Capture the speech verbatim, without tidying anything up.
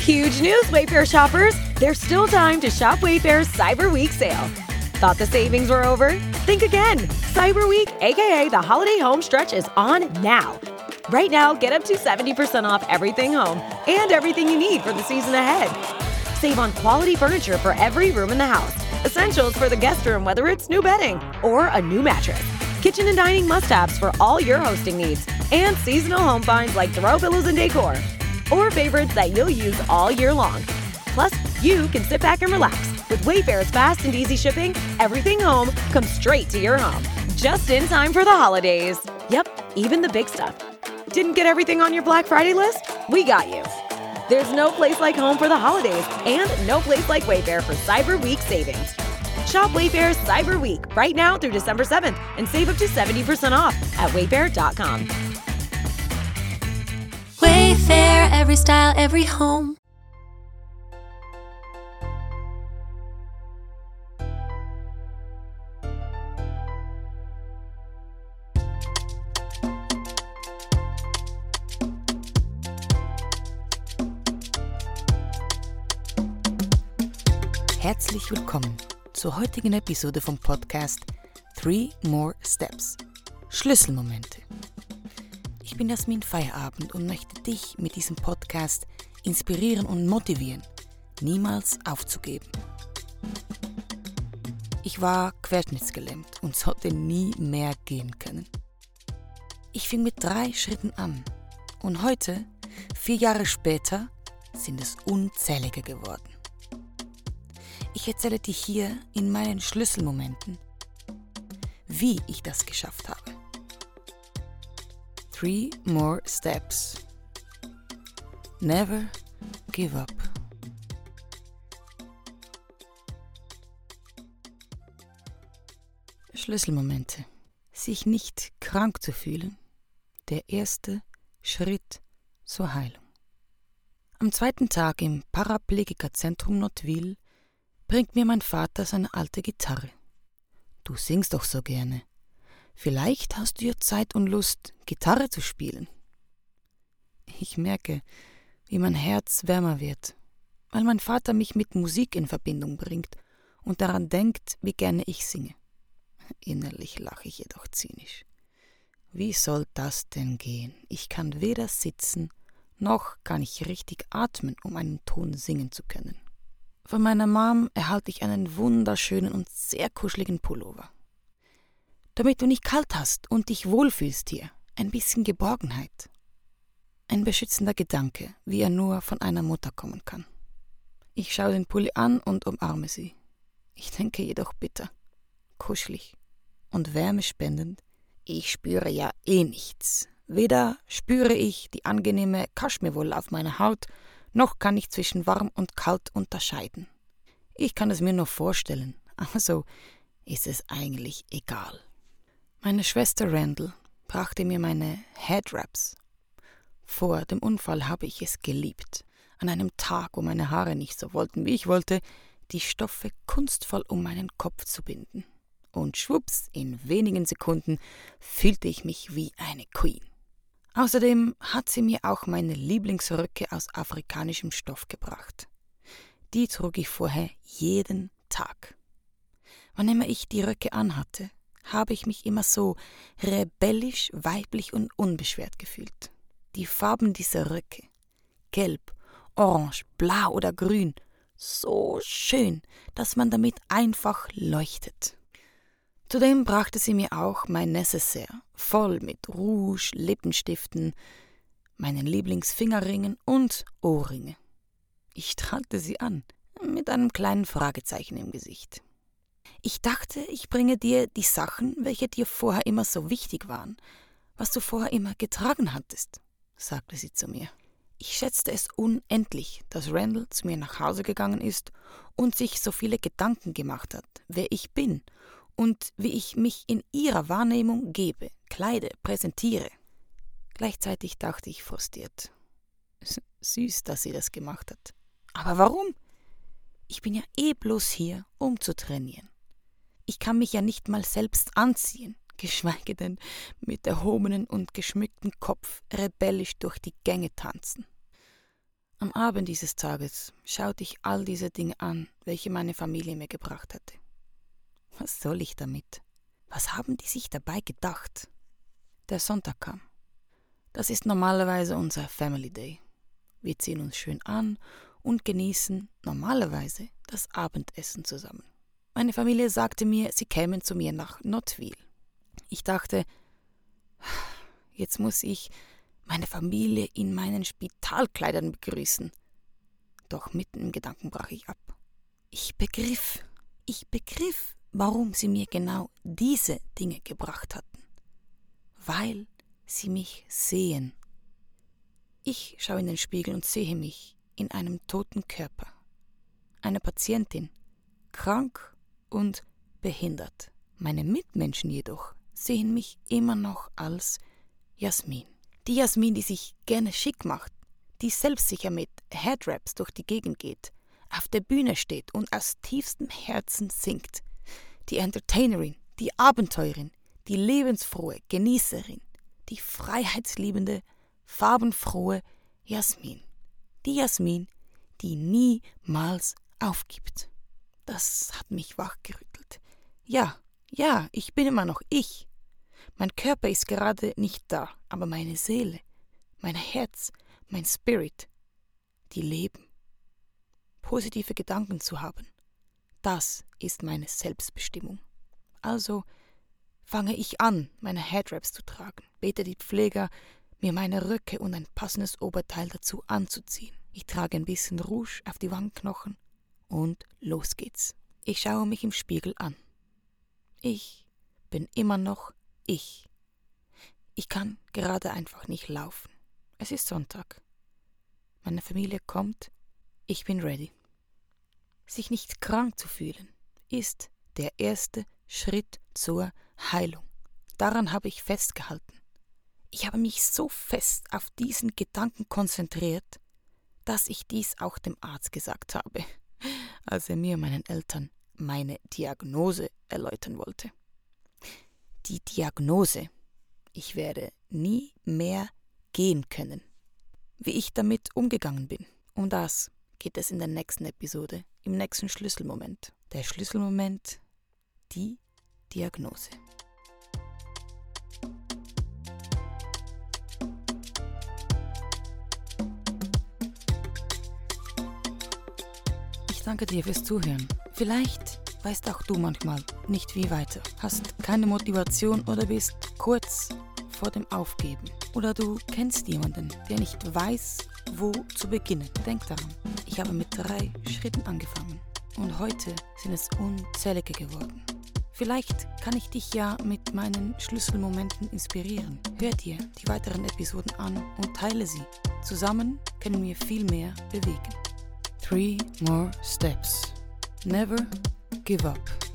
Huge news, Wayfair shoppers! There's still time to shop Wayfair's Cyber Week sale. Thought the savings were over? Think again. Cyber Week, aka the holiday home stretch, is on now. Right now, get up to seventy percent off everything home and everything you need for the season ahead. Save on quality furniture for every room in the house. Essentials for the guest room, whether it's new bedding or a new mattress. Kitchen and dining must-haves for all your hosting needs. And seasonal home finds like throw pillows and decor. Or favorites that you'll use all year long. Plus, you can sit back and relax. With Wayfair's fast and easy shipping, everything home comes straight to your home. Just in time for the holidays. Yep, even the big stuff. Didn't get everything on your Black Friday list? We got you. There's no place like home for the holidays and no place like Wayfair for Cyber Week savings. Shop Wayfair's Cyber Week right now through December seventh and save up to seventy percent off at wayfair dot com. Wayfair, every style, every home. Herzlich willkommen zur heutigen Episode vom Podcast Three More Steps. Schlüsselmomente. Ich bin Jasmin Feierabend und möchte dich mit diesem Podcast inspirieren und motivieren, niemals aufzugeben. Ich war querschnittsgelähmt und sollte nie mehr gehen können. Ich fing mit drei Schritten an und heute, vier Jahre später, sind es unzählige geworden. Ich erzähle dir hier in meinen Schlüsselmomenten, wie ich das geschafft habe. Three more steps. Never give up. Schlüsselmomente. Sich nicht krank zu fühlen. Der erste Schritt zur Heilung. Am zweiten Tag im Paraplegikerzentrum Nottwil bringt mir mein Vater seine alte Gitarre. Du singst doch so gerne. Vielleicht hast du ja Zeit und Lust, Gitarre zu spielen. Ich merke, wie mein Herz wärmer wird, weil mein Vater mich mit Musik in Verbindung bringt und daran denkt, wie gerne ich singe. Innerlich lache ich jedoch zynisch. Wie soll das denn gehen? Ich kann weder sitzen, noch kann ich richtig atmen, um einen Ton singen zu können. Von meiner Mom erhalte ich einen wunderschönen und sehr kuscheligen Pullover. Damit du nicht kalt hast und dich wohlfühlst hier, ein bisschen Geborgenheit. Ein beschützender Gedanke, wie er nur von einer Mutter kommen kann. Ich schaue den Pulli an und umarme sie. Ich denke jedoch bitter, kuschelig und wärmespendend. Ich spüre ja eh nichts. Weder spüre ich die angenehme Kaschmirwolle auf meiner Haut, noch kann ich zwischen warm und kalt unterscheiden. Ich kann es mir nur vorstellen, also ist es eigentlich egal. Meine Schwester Randall brachte mir meine Headwraps. Vor dem Unfall habe ich es geliebt, an einem Tag, wo meine Haare nicht so wollten, wie ich wollte, die Stoffe kunstvoll um meinen Kopf zu binden. Und schwupps, in wenigen Sekunden fühlte ich mich wie eine Queen. Außerdem hat sie mir auch meine Lieblingsröcke aus afrikanischem Stoff gebracht. Die trug ich vorher jeden Tag. Wann immer ich die Röcke anhatte, habe ich mich immer so rebellisch, weiblich und unbeschwert gefühlt. Die Farben dieser Röcke, gelb, orange, blau oder grün, so schön, dass man damit einfach leuchtet. Zudem brachte sie mir auch mein Necessaire, voll mit Rouge, Lippenstiften, meinen Lieblingsfingerringen und Ohrringe. Ich strahlte sie an, mit einem kleinen Fragezeichen im Gesicht. Ich dachte, ich bringe dir die Sachen, welche dir vorher immer so wichtig waren, was du vorher immer getragen hattest, sagte sie zu mir. Ich schätzte es unendlich, dass Randall zu mir nach Hause gegangen ist und sich so viele Gedanken gemacht hat, wer ich bin und wie ich mich in ihrer Wahrnehmung gebe, kleide, präsentiere. Gleichzeitig dachte ich frustriert. Süß, dass sie das gemacht hat. Aber warum? Ich bin ja eh bloß hier, um zu trainieren. Ich kann mich ja nicht mal selbst anziehen, geschweige denn mit erhobenen und geschmücktem Kopf rebellisch durch die Gänge tanzen. Am Abend dieses Tages schaute ich all diese Dinge an, welche meine Familie mir gebracht hatte. Was soll ich damit? Was haben die sich dabei gedacht? Der Sonntag kam. Das ist normalerweise unser Family Day. Wir ziehen uns schön an und genießen normalerweise das Abendessen zusammen. Meine Familie sagte mir, sie kämen zu mir nach Knottwil. Ich dachte, jetzt muss ich meine Familie in meinen Spitalkleidern begrüßen. Doch mitten im Gedanken brach ich ab. Ich begriff, ich begriff, warum sie mir genau diese Dinge gebracht hatten. Weil sie mich sehen. Ich schaue in den Spiegel und sehe mich in einem toten Körper. Eine Patientin, krank und behindert. Meine Mitmenschen jedoch sehen mich immer noch als Jasmin. Die Jasmin, die sich gerne schick macht, die selbstsicher mit Headraps durch die Gegend geht, auf der Bühne steht und aus tiefstem Herzen singt. Die Entertainerin, die Abenteurerin, die lebensfrohe Genießerin, die freiheitsliebende, farbenfrohe Jasmin. Die Jasmin, die niemals aufgibt. Das hat mich wachgerüttelt. Ja, ja, ich bin immer noch ich. Mein Körper ist gerade nicht da, aber meine Seele, mein Herz, mein Spirit, die leben. Positive Gedanken zu haben, das ist meine Selbstbestimmung. Also fange ich an, meine Headraps zu tragen, bete die Pfleger, mir meine Röcke und ein passendes Oberteil dazu anzuziehen. Ich trage ein bisschen Rouge auf die Wangenknochen und los geht's. Ich schaue mich im Spiegel an. Ich bin immer noch ich. Ich kann gerade einfach nicht laufen. Es ist Sonntag. Meine Familie kommt. Ich bin ready. Sich nicht krank zu fühlen, ist der erste Schritt zur Heilung. Daran habe ich festgehalten. Ich habe mich so fest auf diesen Gedanken konzentriert, dass ich dies auch dem Arzt gesagt habe, als er mir und meinen Eltern meine Diagnose erläutern wollte. Die Diagnose, ich werde nie mehr gehen können. Wie ich damit umgegangen bin, um das geht es in der nächsten Episode, im nächsten Schlüsselmoment. Der Schlüsselmoment, die Diagnose. Ich danke dir fürs Zuhören. Vielleicht weißt auch du manchmal nicht wie weiter, hast keine Motivation oder bist kurz vor dem Aufgeben. Oder du kennst jemanden, der nicht weiß, wo zu beginnen. Denk daran, ich habe mit drei Schritten angefangen und heute sind es unzählige geworden. Vielleicht kann ich dich ja mit meinen Schlüsselmomenten inspirieren. Hör dir die weiteren Episoden an und teile sie. Zusammen können wir viel mehr bewegen. Three more steps. Never give up.